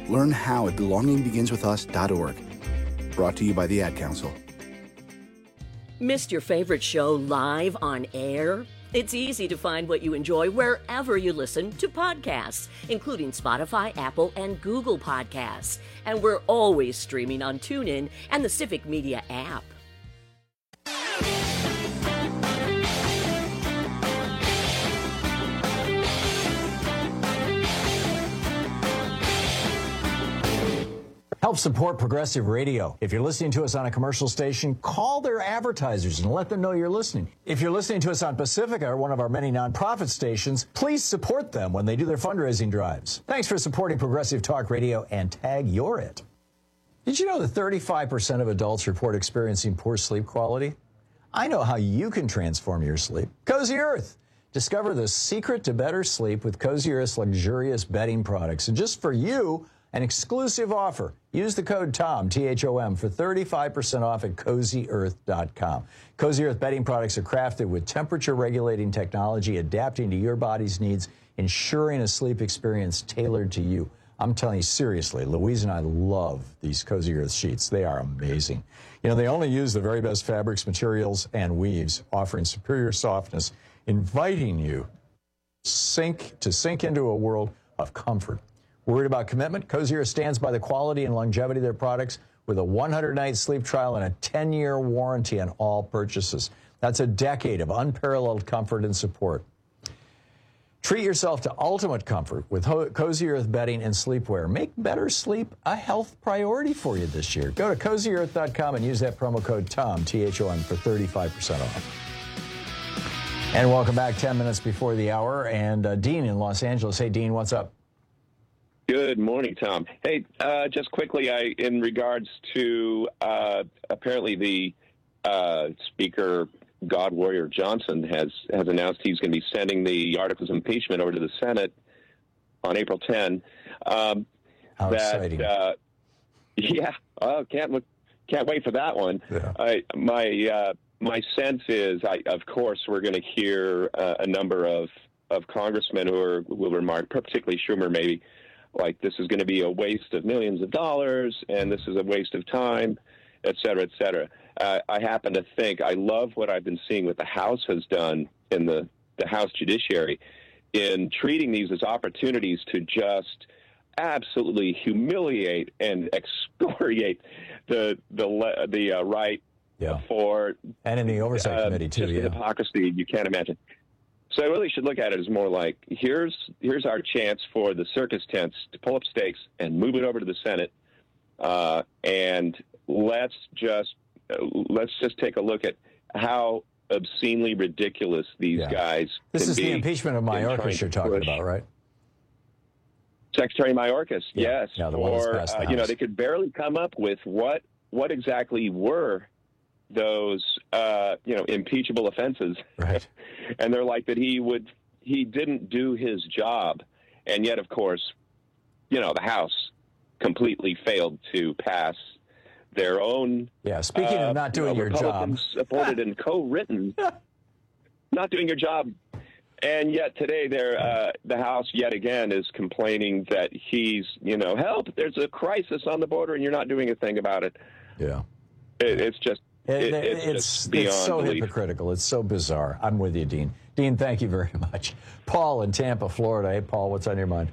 Learn how at belongingbeginswithus.org. Brought to you by the Ad Council. Missed your favorite show live on air? It's easy to find what you enjoy wherever you listen to podcasts, including Spotify, Apple, and Google Podcasts. And we're always streaming on TuneIn and the Civic Media app. Help support Progressive Radio. If you're listening to us on a commercial station, call their advertisers and let them know you're listening. If you're listening to us on Pacifica, or one of our many nonprofit stations, please support them when they do their fundraising drives. Thanks for supporting Progressive Talk Radio, and tag You're It. Did you know that 35% of adults report experiencing poor sleep quality? I know how you can transform your sleep. Cozy Earth. Discover the secret to better sleep with Cozy Earth's luxurious bedding products. And just for you, an exclusive offer. Use the code TOM, T-H-O-M, for 35% off at CozyEarth.com. Cozy Earth bedding products are crafted with temperature-regulating technology, adapting to your body's needs, ensuring a sleep experience tailored to you. I'm telling you, seriously, Louise and I love these Cozy Earth sheets. They are amazing. You know, they only use the very best fabrics, materials, and weaves, offering superior softness, inviting you to sink into a world of comfort. Worried about commitment? Cozy Earth stands by the quality and longevity of their products with a 100-night sleep trial and a 10-year warranty on all purchases. That's a decade of unparalleled comfort and support. Treat yourself to ultimate comfort with Cozy Earth bedding and sleepwear. Make better sleep a health priority for you this year. Go to CozyEarth.com and use that promo code TOM, T-H-O-M, for 35% off. And welcome back, 10 minutes before the hour. And Dean in Los Angeles. Hey, Dean, what's up? Good morning, Tom. Hey, just quickly, in regards to apparently the Speaker God Warrior Johnson has announced he's going to be sending the articles of impeachment over to the Senate on April 10. How exciting! Yeah, can't wait for that one. Yeah. My sense is, of course, we're going to hear a number of congressmen who will remark, particularly Schumer, maybe, like this is going to be a waste of millions of dollars and this is a waste of time, et cetera, et cetera. I happen to think I love what I've been seeing what the House has done in the House Judiciary in treating these as opportunities to just absolutely humiliate and excoriate the right for, and in the Oversight Committee too. Just hypocrisy you can't imagine. So I really should look at it as more like here's our chance for the circus tents to pull up stakes and move it over to the Senate, and let's just take a look at how obscenely ridiculous these guys. This can is be the impeachment of Mayorkas you're talking about, right? Secretary Mayorkas, yes. Yeah, the one that's passed the House. They could barely come up with what exactly were those impeachable offenses, right? And they're like that he didn't do his job, and yet of course, the House completely failed to pass their own. Yeah, speaking of not doing your job, Republicans supported and co-written, not doing your job, and yet today the House yet again is complaining that he's help. There's a crisis on the border, and you're not doing a thing about it. Yeah, it's just. It's beyond so belief. Hypocritical. It's so bizarre. I'm with you, Dean. Dean, thank you very much. Paul in Tampa, Florida. Hey, Paul, what's on your mind?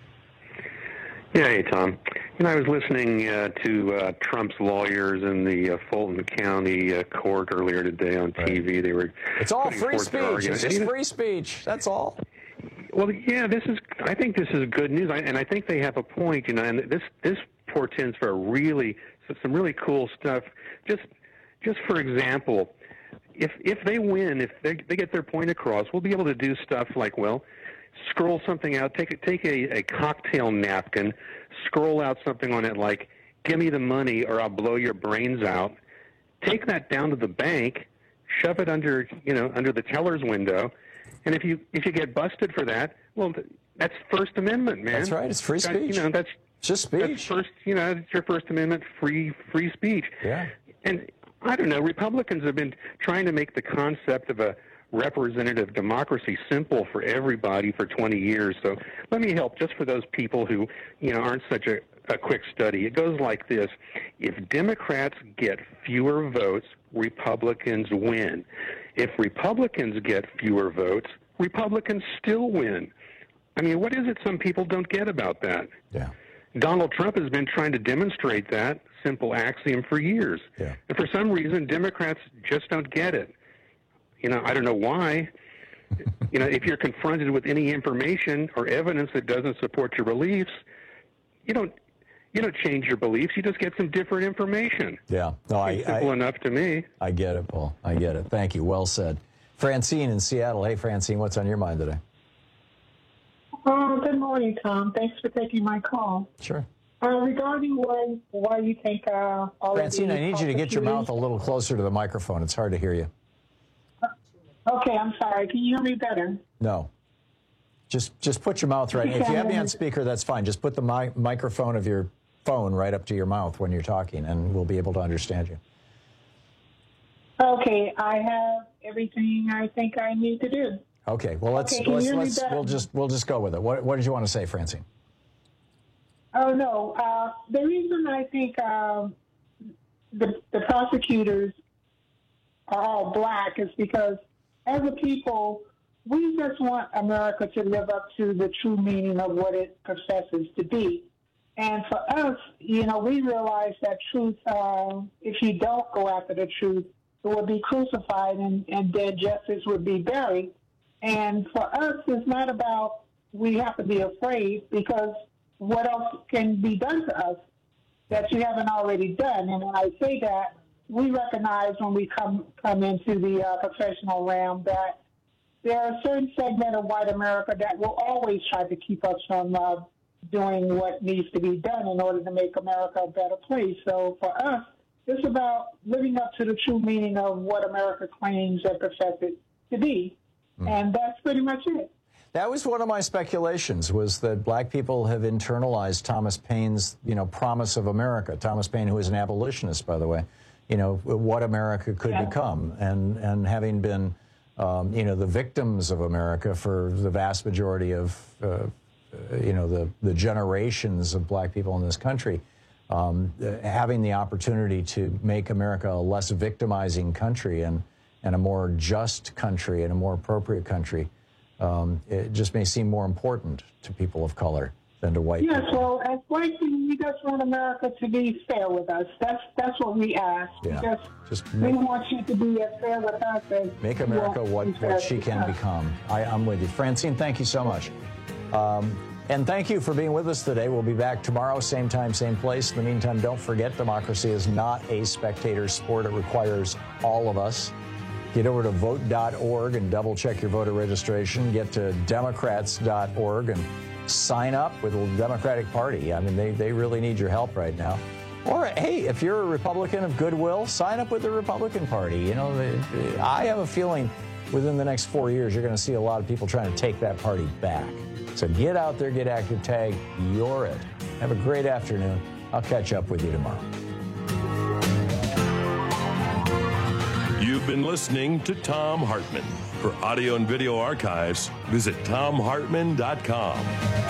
Yeah, hey, Tom. I was listening to Trump's lawyers in the Fulton County court earlier today on TV. They were. It's all free speech. It's just free speech. That's all. Well, yeah, I think this is good news, and I think they have a point. And this portends for some really cool stuff. Just for example, if they win, if they get their point across, we'll be able to do stuff like, scroll something out, take a cocktail napkin, scroll out something on it like, give me the money or I'll blow your brains out. Take that down to the bank, shove it under the teller's window, and if you get busted for that, well, that's First Amendment, man. That's right. It's free speech. That's just speech. It's your First Amendment free speech. Yeah. And I don't know, Republicans have been trying to make the concept of a representative democracy simple for everybody for 20 years. So let me help just for those people who, aren't such a a quick study. It goes like this. If Democrats get fewer votes, Republicans win. If Republicans get fewer votes, Republicans still win. I mean, what is it some people don't get about that? Yeah. Donald Trump has been trying to demonstrate that simple axiom for years. Yeah. And for some reason, Democrats just don't get it. I don't know why. If you're confronted with any information or evidence that doesn't support your beliefs, you don't change your beliefs. You just get some different information. Yeah. No, it's simple enough to me. I get it, Paul. I get it. Thank you. Well said. Francine in Seattle. Hey, Francine, what's on your mind today? Good morning, Tom. Thanks for taking my call. Sure. Regarding why you think Francine, I need you to get your mouth a little closer to the microphone. It's hard to hear you. Okay, I'm sorry. Can you hear me better? No. Just put your mouth right. If you have me on speaker, that's fine. Just put the microphone of your phone right up to your mouth when you're talking, and we'll be able to understand you. Okay, I have everything I think I need to do. Okay, well we'll just go with it. What did you want to say, Francine? Oh no, the reason I think the prosecutors are all black is because as a people, we just want America to live up to the true meaning of what it professes to be. And for us, we realize that truth, if you don't go after the truth, it would be crucified and then justice would be buried. And for us, it's not about we have to be afraid, because what else can be done to us that you haven't already done? And when I say that, we recognize when we come into the professional realm that there are a certain segment of white America that will always try to keep us from doing what needs to be done in order to make America a better place. So for us, it's about living up to the true meaning of what America claims and professes to be. And that's pretty much it. That was one of my speculations, was that black people have internalized Thomas Paine's, promise of America. Thomas Paine, who is an abolitionist, by the way, what America could become. And having been, the victims of America for the vast majority of, the generations of black people in this country, having the opportunity to make America a less victimizing country and a more just country and a more appropriate country, it just may seem more important to people of color than to white people. Yes, well, as white people, we just want America to be fair with us. That's what we ask. Yeah. We want you to be as fair with us as make America what she can become. I'm with you. Francine, thank you so much. And thank you for being with us today. We'll be back tomorrow, same time, same place. In the meantime, don't forget, democracy is not a spectator sport. It requires all of us. Get over to vote.org and double-check your voter registration. Get to democrats.org and sign up with the Democratic Party. I mean, they really need your help right now. Or, hey, if you're a Republican of goodwill, sign up with the Republican Party. I have a feeling within the next 4 years, you're going to see a lot of people trying to take that party back. So get out there, get active, tag, you're it. Have a great afternoon. I'll catch up with you tomorrow. You've been listening to Thom Hartmann. For audio and video archives, visit ThomHartmann.com.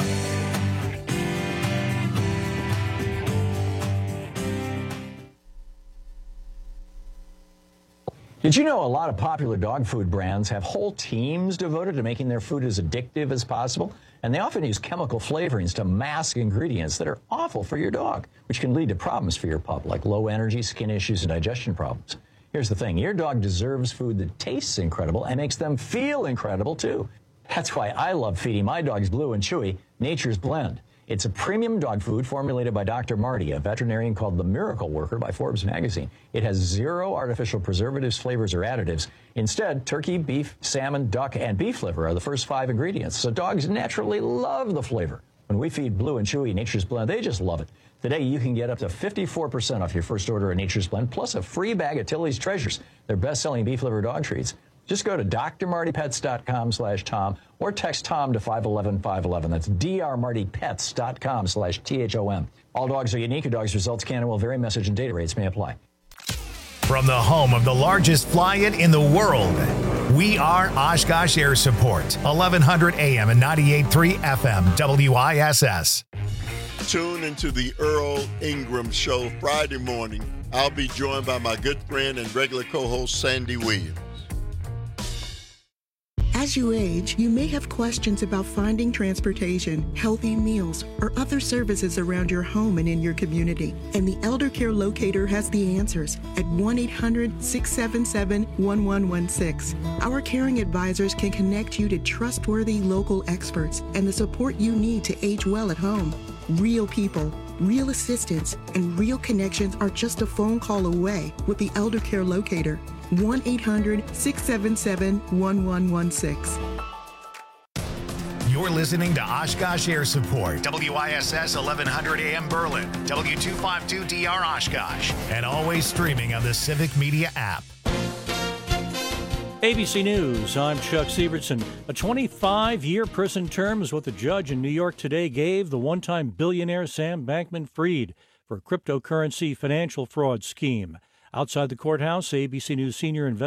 Did you know a lot of popular dog food brands have whole teams devoted to making their food as addictive as possible? And they often use chemical flavorings to mask ingredients that are awful for your dog, which can lead to problems for your pup, like low energy, skin issues, and digestion problems. Here's the thing. Your dog deserves food that tastes incredible and makes them feel incredible, too. That's why I love feeding my dogs Blue and Chewy Nature's Blend. It's a premium dog food formulated by Dr. Marty, a veterinarian called the Miracle Worker by Forbes magazine. It has 0 artificial preservatives, flavors, or additives. Instead, turkey, beef, salmon, duck, and beef liver are the first 5 ingredients, so dogs naturally love the flavor. When we feed Blue and Chewy Nature's Blend, they just love it. Today, you can get up to 54% off your first order of Nature's Blend, plus a free bag of Tilly's Treasures, their best-selling beef liver dog treats. Just go to drmartypets.com/Tom or text Tom to 511-511. That's drmartypets.com/THOM. All dogs are unique. Your dog's results can and will vary. Message and data rates may apply. From the home of the largest fly-in in the world, we are Oshkosh Air Support, 1100 AM and 98.3 FM, WISS. tune into the Earl Ingram Show Friday morning. I'll be joined by my good friend and regular co-host, Sandy Williams. As you age, you may have questions about finding transportation, healthy meals, or other services around your home and in your community. And the Elder Care Locator has the answers at 1-800-677-1116. Our caring advisors can connect you to trustworthy local experts and the support you need to age well at home. Real people, real assistance, and real connections are just a phone call away with the Elder Care Locator. 1-800-677-1116. You're listening to Oshkosh Air Support, WISS 1100 AM Berlin, W252DR Oshkosh, and always streaming on the Civic Media app. ABC News, I'm Chuck Sievertson. A 25-year prison term is what the judge in New York today gave the one-time billionaire Sam Bankman-Fried for a cryptocurrency financial fraud scheme. Outside the courthouse, ABC News senior investigator